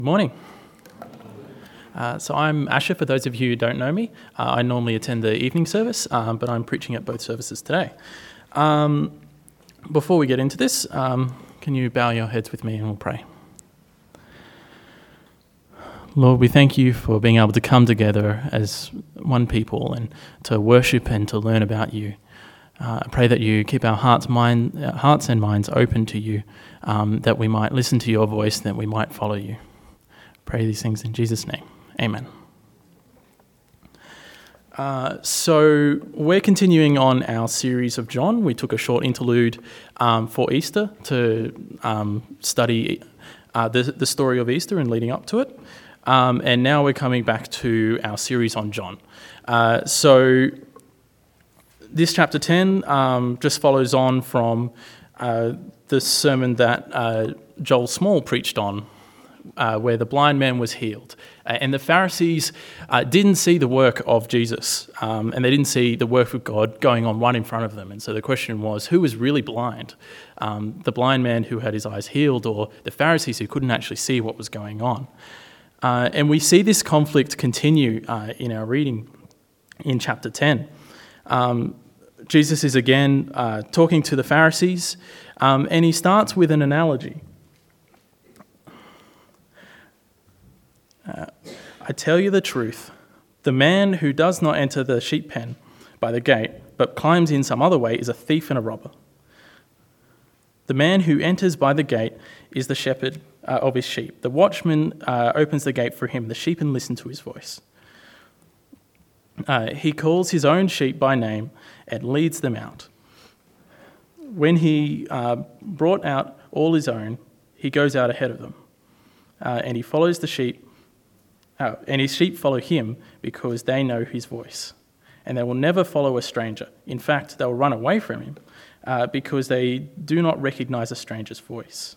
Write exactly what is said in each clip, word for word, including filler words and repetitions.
Good morning. Uh, so I'm Asher, for those of you who don't know me. Uh, I normally attend the evening service, um, but I'm preaching at both services today. Um, before we get into this, um, can you bow your heads with me and we'll pray. Lord, we thank you for being able to come together as one people and to worship and to learn about you. Uh, I pray that you keep our hearts, mind, uh, hearts and minds open to you, um, that we might listen to your voice, that we might follow you. Pray these things in Jesus' name. Amen. Uh, so we're continuing on our series of John. We took a short interlude um, for Easter to um, study uh, the, the story of Easter and leading up to it. Um, and now we're coming back to our series on John. Uh, so this chapter ten um, just follows on from uh, the sermon that uh, Joel Small preached on, Uh, where the blind man was healed. Uh, and the Pharisees uh, didn't see the work of Jesus, um, and they didn't see the work of God going on right in front of them. And so the question was, who was really blind? Um, the blind man who had his eyes healed, or the Pharisees who couldn't actually see what was going on? Uh, and we see this conflict continue uh, in our reading in chapter ten. Um, Jesus is again uh, talking to the Pharisees, um, and he starts with an analogy. Uh, I tell you the truth, the man who does not enter the sheep pen by the gate, but climbs in some other way, is a thief and a robber. The man who enters by the gate is the shepherd uh, of his sheep. The watchman uh, opens the gate for him. The sheep and listen to his voice. Uh, he calls his own sheep by name and leads them out. When he uh, brought out all his own, he goes out ahead of them, uh, and he follows the sheep. Uh, and his sheep follow him because they know his voice. And they will never follow a stranger. In fact, they will run away from him uh, because they do not recognize a stranger's voice.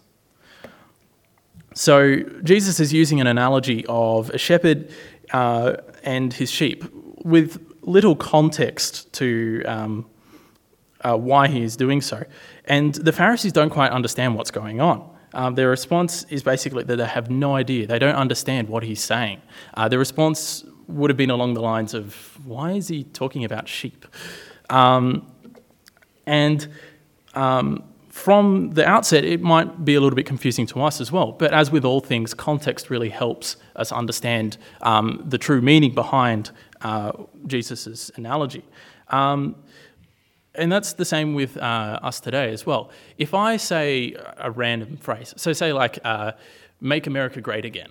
So Jesus is using an analogy of a shepherd uh, and his sheep with little context to um, uh, why he is doing so. And the Pharisees don't quite understand what's going on. Um, their response is basically that they have no idea. They don't understand what he's saying. Uh, their response would have been along the lines of, why is he talking about sheep? Um, and um, from the outset, it might be a little bit confusing to us as well. But as with all things, context really helps us understand um, the true meaning behind uh, Jesus' analogy. Um, And that's the same with uh, us today as well. If I say a random phrase, so say like, uh, make America great again.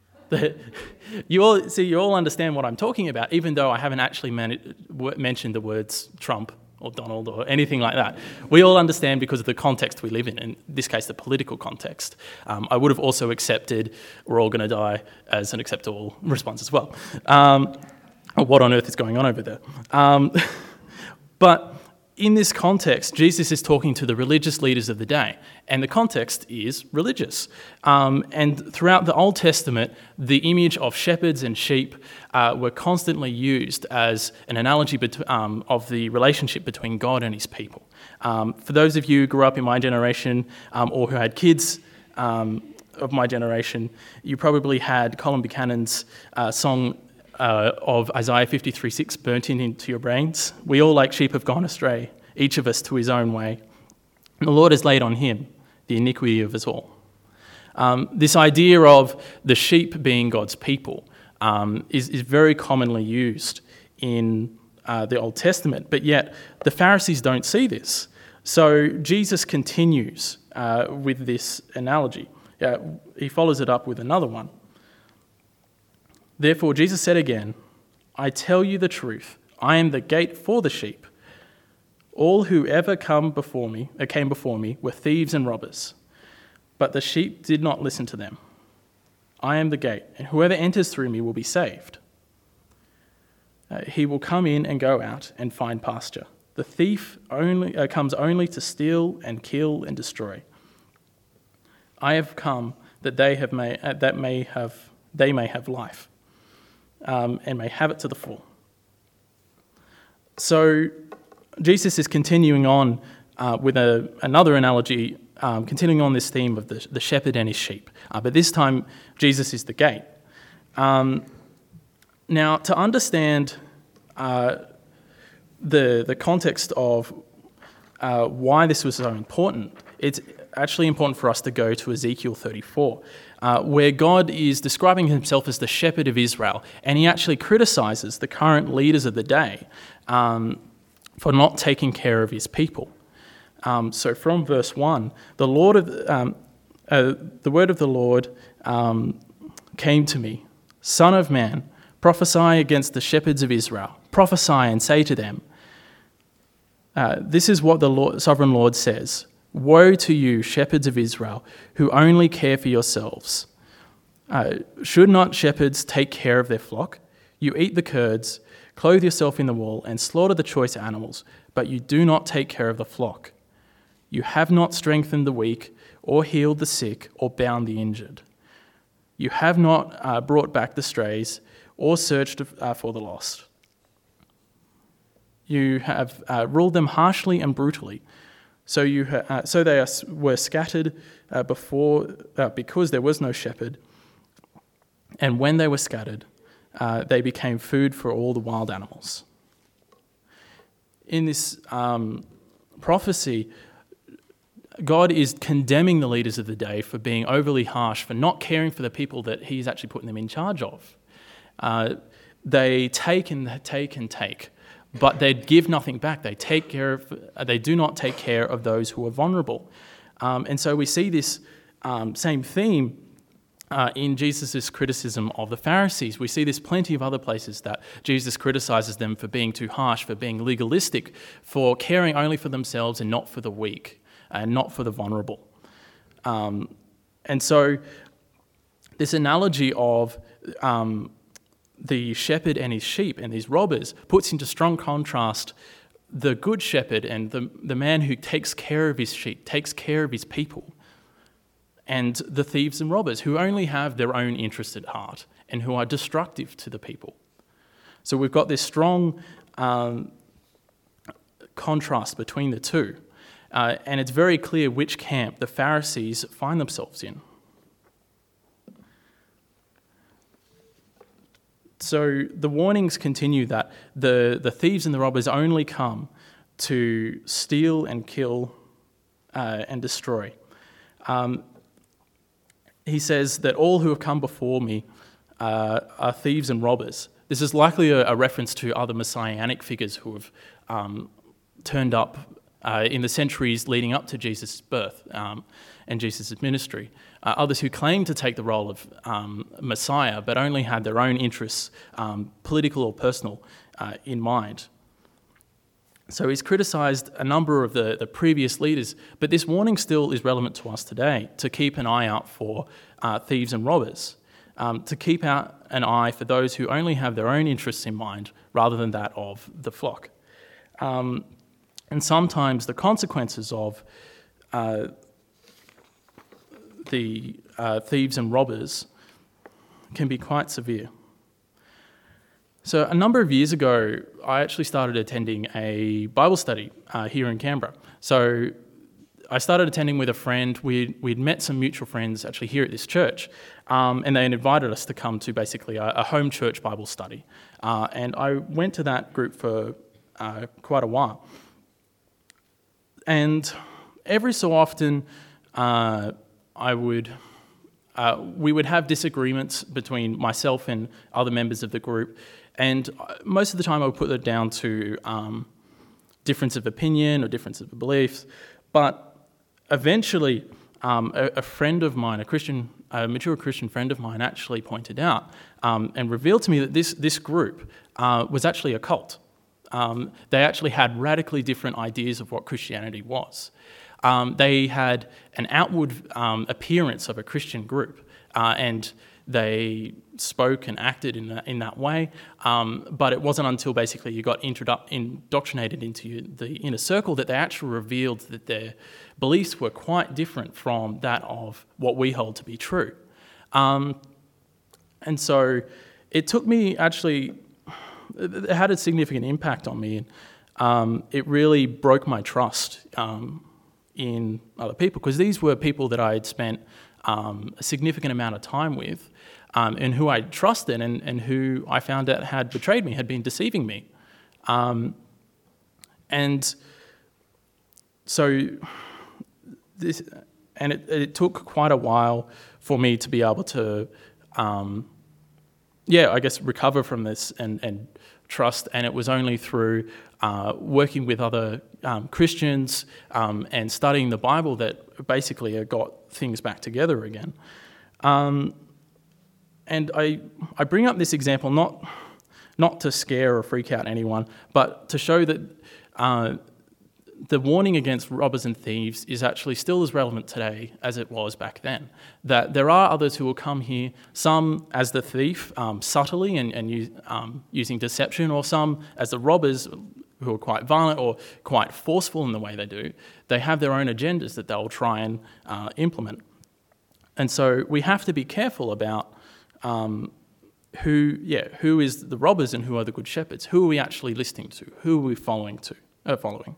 you all see, you all understand what I'm talking about, even though I haven't actually man- w- mentioned the words Trump or Donald or anything like that. We all understand because of the context we live in, in this case, the political context. Um, I would have also accepted we're all going to die as an acceptable response as well. Um, what on earth is going on over there? Um, but in this context, Jesus is talking to the religious leaders of the day, and the context is religious. Um, and throughout the Old Testament, the image of shepherds and sheep uh, were constantly used as an analogy bet- um, of the relationship between God and his people. Um, for those of you who grew up in my generation um, or who had kids um, of my generation, you probably had Colin Buchanan's uh, song Uh, of Isaiah fifty-three six burnt in into your brains. We all like sheep have gone astray, each of us to his own way. And the Lord has laid on him the iniquity of us all. Um, this idea of the sheep being God's people um, is, is very commonly used in uh, the Old Testament, but yet the Pharisees don't see this. So Jesus continues uh, with this analogy. Uh, he follows it up with another one. Therefore, Jesus said again, I tell you the truth, I am the gate for the sheep. All who ever come before me, uh, came before me were thieves and robbers, but the sheep did not listen to them. I am the gate, and whoever enters through me will be saved. Uh, he will come in and go out and find pasture. The thief only uh, comes only to steal and kill and destroy. I have come that they have may, uh, that may have they may have life. Um, and may have it to the full. So Jesus is continuing on uh, with a, another analogy um, continuing on this theme of the, the shepherd and his sheep. Uh, but this time, Jesus is the gate. Um, now, to understand uh, the, the context of uh, why this was so important, it's actually important for us to go to Ezekiel thirty-four, uh, where God is describing himself as the shepherd of Israel, and he actually criticizes the current leaders of the day um, for not taking care of his people. Um, so from verse one, the Lord of um, uh, the word of the Lord um, came to me, Son of man, prophesy against the shepherds of Israel. Prophesy and say to them, uh, this is what the Lord, sovereign Lord says. Woe to you, shepherds of Israel, who only care for yourselves. Uh, should not shepherds take care of their flock? You eat the curds, clothe yourself in the wool, and slaughter the choice animals, but you do not take care of the flock. You have not strengthened the weak, or healed the sick, or bound the injured. You have not uh, brought back the strays, or searched uh, for the lost. You have uh, ruled them harshly and brutally. So you, ha- uh, so they are, were scattered uh, before uh, because there was no shepherd. And when they were scattered, uh, they became food for all the wild animals. In this um, prophecy, God is condemning the leaders of the day for being overly harsh, for not caring for the people that he's actually putting them in charge of. Uh, they take and take and take, but they give nothing back. They take care of. They do not take care of those who are vulnerable, um, and so we see this um, same theme uh, in Jesus' criticism of the Pharisees. We see this plenty of other places that Jesus criticizes them for being too harsh, for being legalistic, for caring only for themselves and not for the weak and not for the vulnerable. Um, and so, this analogy of um, the shepherd and his sheep and these robbers puts into strong contrast the good shepherd and the, the man who takes care of his sheep, takes care of his people, and the thieves and robbers who only have their own interest at heart and who are destructive to the people. So we've got this strong um, contrast between the two, uh, and it's very clear which camp the Pharisees find themselves in. So the warnings continue that the, the thieves and the robbers only come to steal and kill uh, and destroy. Um, he says that all who have come before me uh, are thieves and robbers. This is likely a, a reference to other messianic figures who have um, turned up uh, in the centuries leading up to Jesus' birth um, and Jesus' ministry. Uh, others who claim to take the role of um, Messiah, but only had their own interests, um, political or personal, uh, in mind. So he's criticised a number of the, the previous leaders, but this warning still is relevant to us today, to keep an eye out for uh, thieves and robbers, um, to keep out an eye for those who only have their own interests in mind rather than that of the flock. Um, and sometimes the consequences of uh, the uh, thieves and robbers can be quite severe. So a number of years ago, I actually started attending a Bible study uh, here in Canberra. So I started attending with a friend. We'd, we'd met some mutual friends actually here at this church, um, and they had invited us to come to basically a, a home church Bible study. Uh, and I went to that group for uh, quite a while. And every so often, uh, I would, uh, we would have disagreements between myself and other members of the group, and most of the time I would put it down to um, difference of opinion or difference of beliefs. But eventually, um, a, a friend of mine, a Christian, a mature Christian friend of mine, actually pointed out um, and revealed to me that this this group uh, was actually a cult. Um, they actually had radically different ideas of what Christianity was. Um, they had an outward um, appearance of a Christian group, uh, and they spoke and acted in that, in that way, um, but it wasn't until basically you got introdu- indoctrinated into the inner circle that they actually revealed that their beliefs were quite different from that of what we hold to be true. Um, and so it took me actually, it had a significant impact on me, and um, it really broke my trust um, in other people, because these were people that I had spent um, a significant amount of time with, um, and who I trusted, and, and who I found out had betrayed me, had been deceiving me. Um, and so this, and it, it took quite a while for me to be able to, um, yeah, I guess recover from this and, and trust. And it was only through uh, working with other um, Christians um, and studying the Bible that basically I got things back together again. Um, and I I bring up this example not not to scare or freak out anyone, but to show that uh, the warning against robbers and thieves is actually still as relevant today as it was back then. That there are others who will come here, some as the thief, um, subtly and, and use, um, using deception, or some as the robbers who are quite violent or quite forceful in the way they do. They have their own agendas that they'll try and uh, implement. And so we have to be careful about um, who, yeah, who is the robbers and who are the good shepherds. Who are we actually listening to? Who are we following to? Uh, following?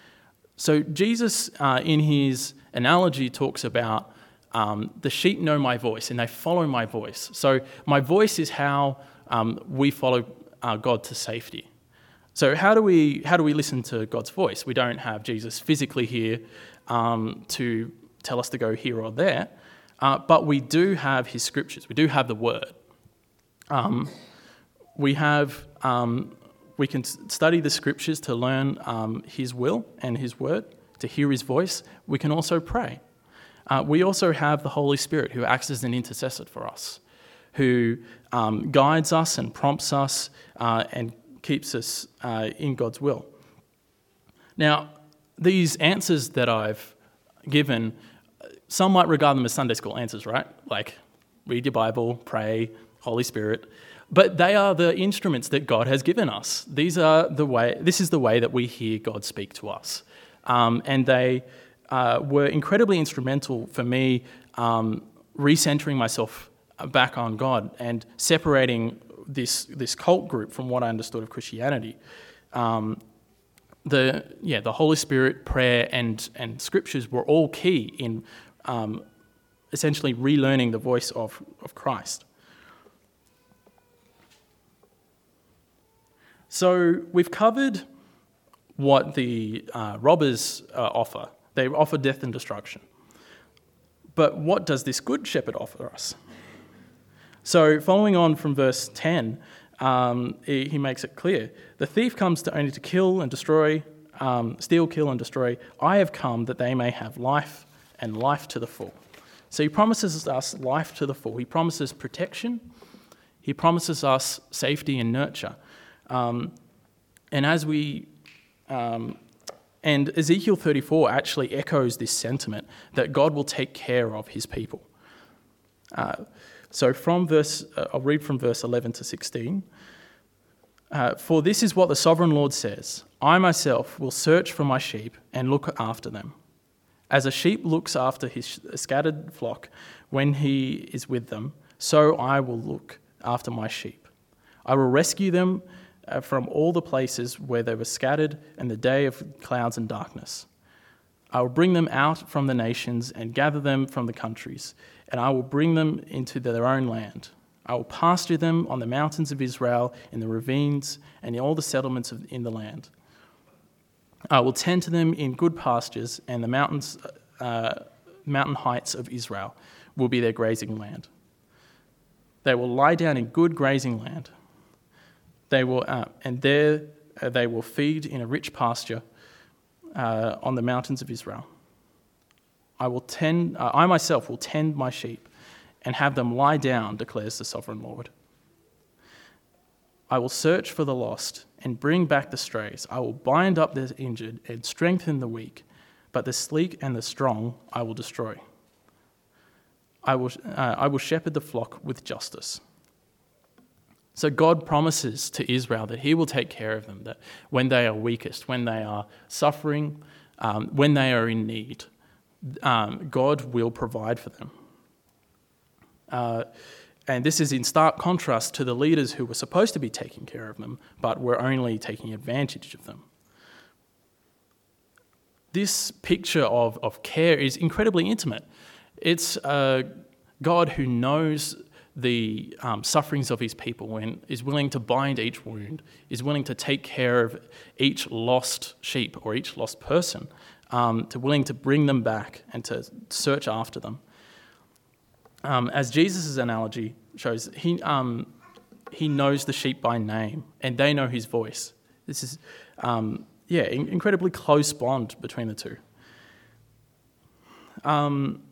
So Jesus, uh, in his analogy, talks about um, the sheep know my voice and they follow my voice. So my voice is how um, we follow uh, God to safety. So how do we how do we listen to God's voice? We don't have Jesus physically here um, to tell us to go here or there, uh, but we do have his scriptures. We do have the word. Um, we have. Um, We can study the scriptures to learn um, his will and his word, to hear his voice. We can also pray. Uh, we also have the Holy Spirit, who acts as an intercessor for us, who um, guides us and prompts us uh, and keeps us uh, in God's will. Now, these answers that I've given, some might regard them as Sunday school answers, right? Like, read your Bible, pray, Holy Spirit. But they are the instruments that God has given us. These are the way. This is the way that we hear God speak to us, um, and they uh, were incredibly instrumental for me um, recentering myself back on God and separating this this cult group from what I understood of Christianity. Um, the yeah, the Holy Spirit, prayer, and and scriptures were all key in um, essentially relearning the voice of of Christ. So we've covered what the uh, robbers uh, offer. They offer death and destruction. But what does this good shepherd offer us? So following on from verse ten, um, he, he makes it clear. The thief comes to only to kill and destroy, um, steal, kill and destroy. I have come that they may have life and life to the full. So he promises us life to the full. He promises protection. He promises us safety and nurture. Um, and as we, um, and Ezekiel thirty-four actually echoes this sentiment that God will take care of his people. Uh, so from verse, uh, I'll read from verse eleven to sixteen. Uh, For this is what the sovereign Lord says, I myself will search for my sheep and look after them. As a sheep looks after his scattered flock when he is with them, so I will look after my sheep. I will rescue them Uh, from all the places where they were scattered in the day of clouds and darkness. I will bring them out from the nations and gather them from the countries, and I will bring them into their own land. I will pasture them on the mountains of Israel, in the ravines, and in all the settlements of, in the land. I will tend to them in good pastures, and the mountains, uh, mountain heights of Israel will be their grazing land. They will lie down in good grazing land. They will, uh, and there uh, they will feed in a rich pasture uh, on the mountains of Israel. I will tend, uh, I myself will tend my sheep and have them lie down, declares the sovereign Lord. I will search for the lost and bring back the strays. I will bind up the injured and strengthen the weak, but the sleek and the strong I will destroy. I will, uh, I will shepherd the flock with justice. So God promises to Israel that he will take care of them, that when they are weakest, when they are suffering, um, when they are in need, um, God will provide for them. Uh, and this is in stark contrast to the leaders who were supposed to be taking care of them, but were only taking advantage of them. this picture of, of care is incredibly intimate. It's a God who knows the um, sufferings of his people and is willing to bind each wound, is willing to take care of each lost sheep or each lost person, um, to willing to bring them back and to search after them. Um, as Jesus' analogy shows, he um, he knows the sheep by name and they know his voice. This is, um, yeah, in- incredibly close bond between the two. Um,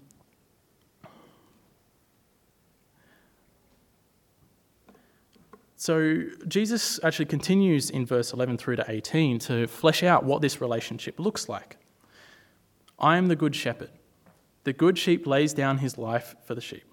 So Jesus actually continues in verse eleven through to eighteen to flesh out what this relationship looks like. I am the good shepherd. The good sheep lays down his life for the sheep.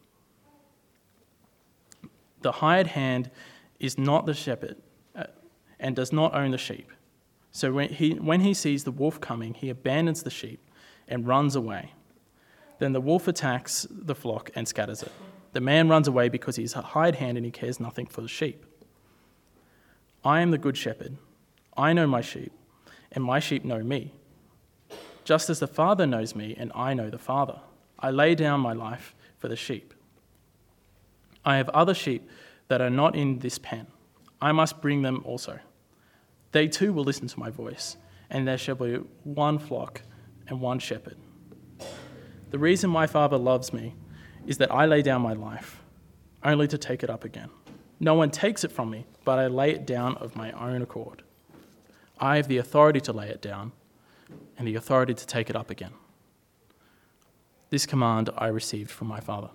The hired hand is not the shepherd uh, and does not own the sheep. So when he, when he sees the wolf coming, he abandons the sheep and runs away. Then the wolf attacks the flock and scatters it. The man runs away because he is a hired hand and he cares nothing for the sheep. I am the good shepherd. I know my sheep, and my sheep know me. Just as the Father knows me, and I know the Father. I lay down my life for the sheep. I have other sheep that are not in this pen. I must bring them also. They too will listen to my voice, and there shall be one flock and one shepherd. The reason my Father loves me is that I lay down my life, only to take it up again. No one takes it from me, but I lay it down of my own accord. I have the authority to lay it down and the authority to take it up again. This command I received from my Father.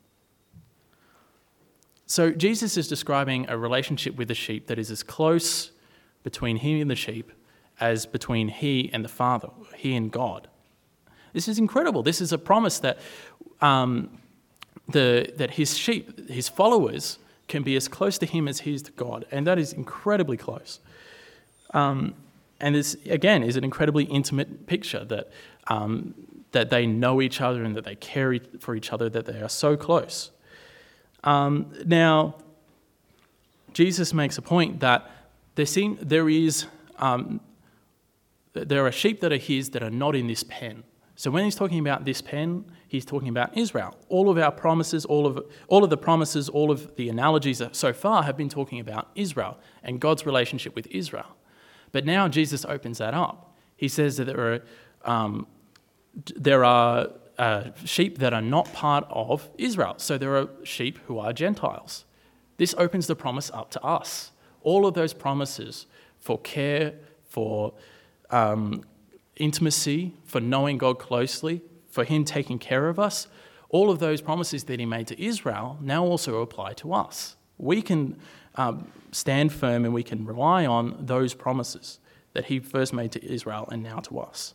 So Jesus is describing a relationship with the sheep that is as close between him and the sheep as between he and the Father, he and God. This is incredible. This is a promise that um, the that his sheep, his followers, can be as close to him as he is to God, and that is incredibly close. Um, and this, again, is an incredibly intimate picture that um, that they know each other and that they care for each other, that they are so close. Um, now, Jesus makes a point that there, seem, there is um, there are sheep that are his that are not in this pen. So when he's talking about this pen, he's talking about Israel. All of our promises, all of all of the promises, all of the analogies so far have been talking about Israel and God's relationship with Israel. But now Jesus opens that up. He says that there are um, there are uh, sheep that are not part of Israel. So there are sheep who are Gentiles. This opens the promise up to us. All of those promises for care, for um, intimacy, for knowing God closely, for him taking care of us, all of those promises that he made to Israel now also apply to us. We can um, stand firm and we can rely on those promises that he first made to Israel and now to us.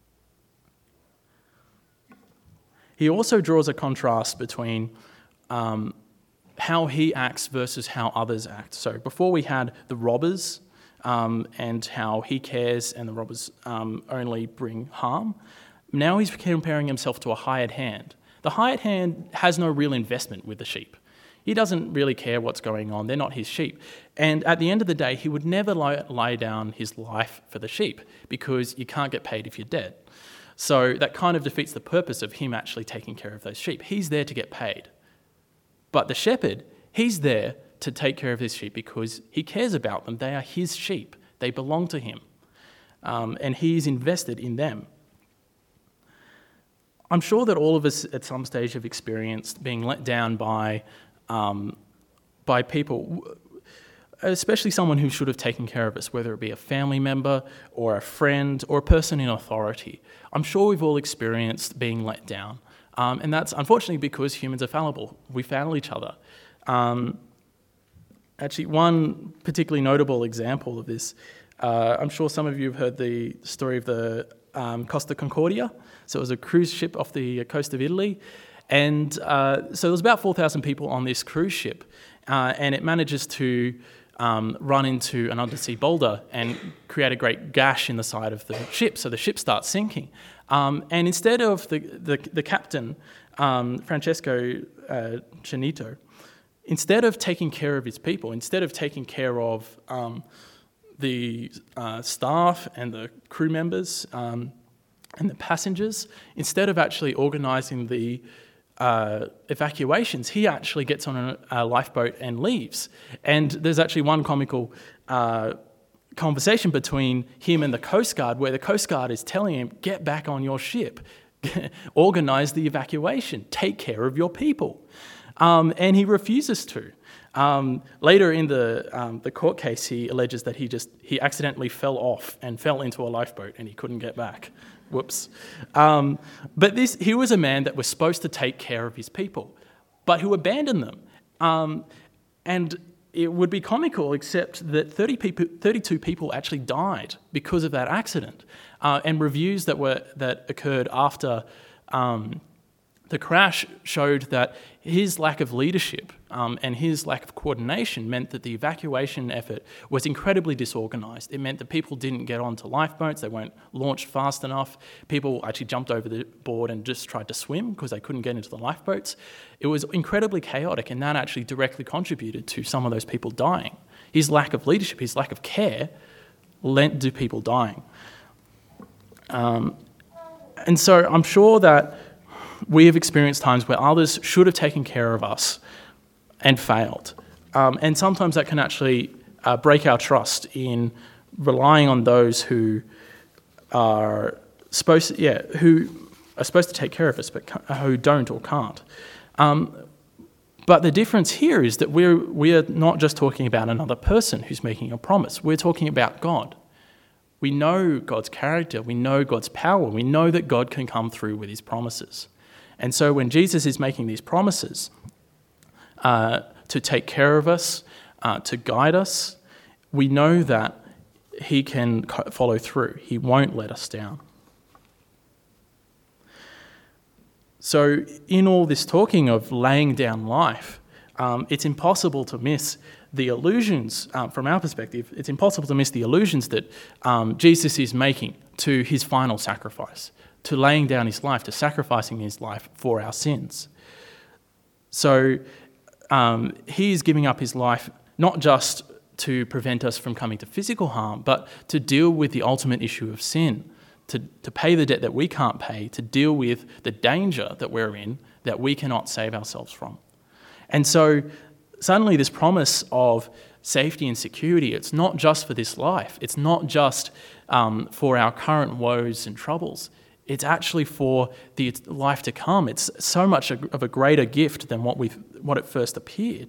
He also draws a contrast between um, how he acts versus how others act. So before we had the robbers, Um, and how he cares and the robbers um, only bring harm. Now he's comparing himself to a hired hand. The hired hand has no real investment with the sheep. He doesn't really care what's going on. They're not his sheep. And at the end of the day, he would never lie, lie down his life for the sheep because you can't get paid if you're dead. So that kind of defeats the purpose of him actually taking care of those sheep. He's there to get paid. But the shepherd, he's there to take care of his sheep because he cares about them. They are his sheep. They belong to him. Um, and he's invested in them. I'm sure that all of us at some stage have experienced being let down by, um, by people, especially someone who should have taken care of us, whether it be a family member or a friend or a person in authority. I'm sure we've all experienced being let down. Um, and that's unfortunately because humans are fallible. We fail each other. Um, actually, one particularly notable example of this, uh, I'm sure some of you have heard the story of the um, Costa Concordia. So it was a cruise ship off the coast of Italy. And uh, so there was about four thousand people on this cruise ship. Uh, and it manages to um, run into an undersea boulder and create a great gash in the side of the ship. So the ship starts sinking. Um, and instead of the, the, the captain, um, Francesco uh, Chinito, instead of taking care of his people, instead of taking care of um, the uh, staff and the crew members, um, and the passengers, instead of actually organising the uh, evacuations, he actually gets on a, a lifeboat and leaves. And there's actually one comical uh, conversation between him and the Coast Guard where the Coast Guard is telling him, get back on your ship, organise the evacuation, take care of your people. Um, and he refuses to. Um, later in the um, the court case, he alleges that he just he accidentally fell off and fell into a lifeboat and he couldn't get back. Whoops. Um, but this he was a man that was supposed to take care of his people, but who abandoned them. Um, and it would be comical, except that thirty people, thirty-two people actually died because of that accident. Uh, and reviews that were that occurred after Um, the crash showed that his lack of leadership um, and his lack of coordination meant that the evacuation effort was incredibly disorganised. It meant that people didn't get onto lifeboats, they weren't launched fast enough. People actually jumped over the board and just tried to swim because they couldn't get into the lifeboats. It was incredibly chaotic, and that actually directly contributed to some of those people dying. His lack of leadership, his lack of care, led to people dying. Um, and so I'm sure that we have experienced times where others should have taken care of us and failed. Um, and sometimes that can actually uh, break our trust in relying on those who are supposed to, yeah, who are supposed to take care of us, but who don't or can't. Um, but the difference here is that we're, we're not just talking about another person who's making a promise. We're talking about God. We know God's character. We know God's power. We know that God can come through with his promises. And so when Jesus is making these promises uh, to take care of us, uh, to guide us, we know that he can follow through. He won't let us down. So in all this talking of laying down life, um, it's impossible to miss the illusions, uh, from our perspective, it's impossible to miss the illusions that um, Jesus is making to his final sacrifice, to laying down his life, to sacrificing his life for our sins. So um, he is giving up his life not just to prevent us from coming to physical harm, but to deal with the ultimate issue of sin, to, to pay the debt that we can't pay, to deal with the danger that we're in that we cannot save ourselves from. And so suddenly this promise of safety and security, it's not just for this life. It's not just um, for our current woes and troubles. It's actually for the life to come. It's so much of a greater gift than what we what it first appeared.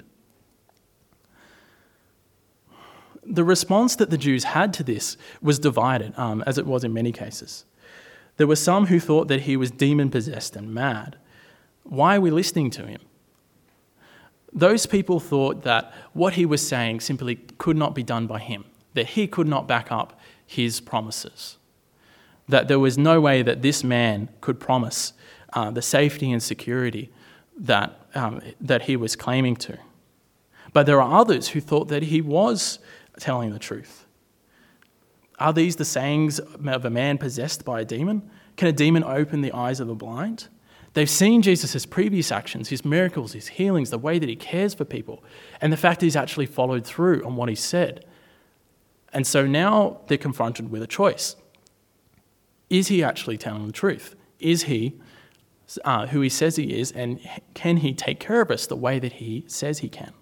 The response that the Jews had to this was divided, um, as it was in many cases. There were some who thought that he was demon-possessed and mad. Why are we listening to him? Those people thought that what he was saying simply could not be done by him, that he could not back up his promises, that there was no way that this man could promise uh, the safety and security that, um, that he was claiming to. But there are others who thought that he was telling the truth. Are these the sayings of a man possessed by a demon? Can a demon open the eyes of the blind? They've seen Jesus' previous actions, his miracles, his healings, the way that he cares for people, and the fact that he's actually followed through on what he said. And so now they're confronted with a choice. Is he actually telling the truth? Is he uh, who he says he is, and can he take care of us the way that he says he can?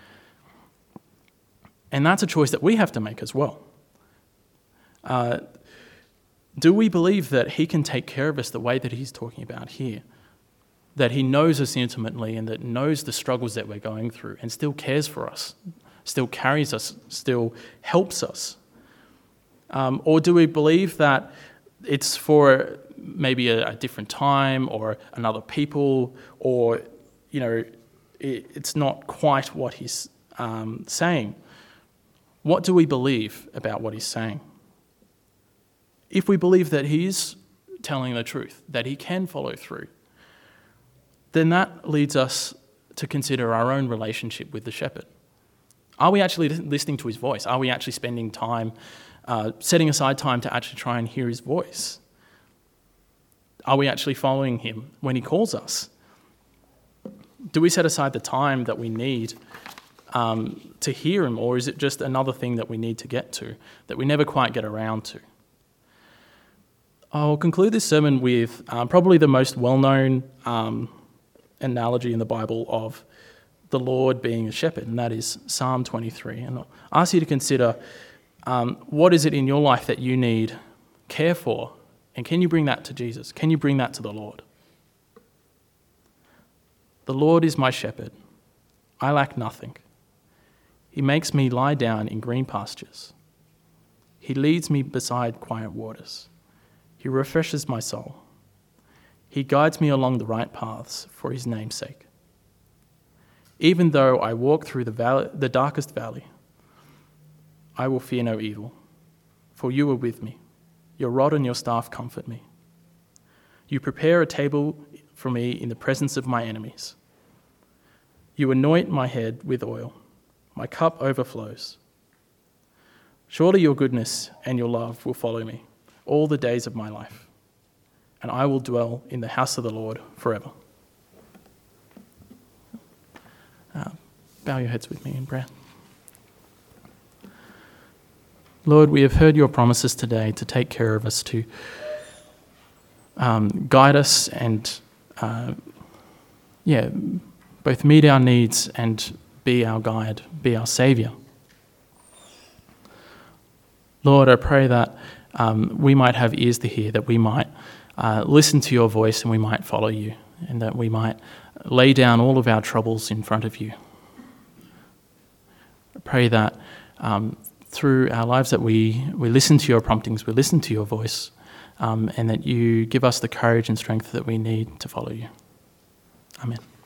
And that's a choice that we have to make as well. Uh, do we believe that he can take care of us the way that he's talking about here? That he knows us intimately and that knows the struggles that we're going through and still cares for us, still carries us, still helps us? Um, or do we believe that it's for maybe a, a different time or another people, or, you know, it, it's not quite what he's um, saying? What do we believe about what he's saying? If we believe that he's telling the truth, that he can follow through, then that leads us to consider our own relationship with the shepherd. Are we actually listening to his voice? Are we actually spending time, uh, setting aside time to actually try and hear his voice? Are we actually following him when he calls us? Do we set aside the time that we need um, to hear him, or is it just another thing that we need to get to, that we never quite get around to? I'll conclude this sermon with um, probably the most well-known um, analogy in the Bible of the Lord being a shepherd, and that is Psalm twenty-three. And I'll ask you to consider um, what is it in your life that you need care for, and can you bring that to Jesus? Can you bring that to the Lord? The Lord is my shepherd. I lack nothing. He makes me lie down in green pastures. He leads me beside quiet waters. He refreshes my soul. He guides me along the right paths for his name's sake. Even though I walk through the valley, the darkest valley, I will fear no evil, for you are with me. Your rod and your staff comfort me. You prepare a table for me in the presence of my enemies. You anoint my head with oil. My cup overflows. Surely your goodness and your love will follow me all the days of my life, and I will dwell in the house of the Lord forever. Uh, bow your heads with me in prayer. Lord, we have heard your promises today to take care of us, to um, guide us and, uh, yeah, both meet our needs and be our guide, be our saviour. Lord, I pray that um, we might have ears to hear, that we might uh, listen to your voice and we might follow you, and that we might lay down all of our troubles in front of you. I pray that um, through our lives that we, we listen to your promptings, we listen to your voice, um, and that you give us the courage and strength that we need to follow you. Amen.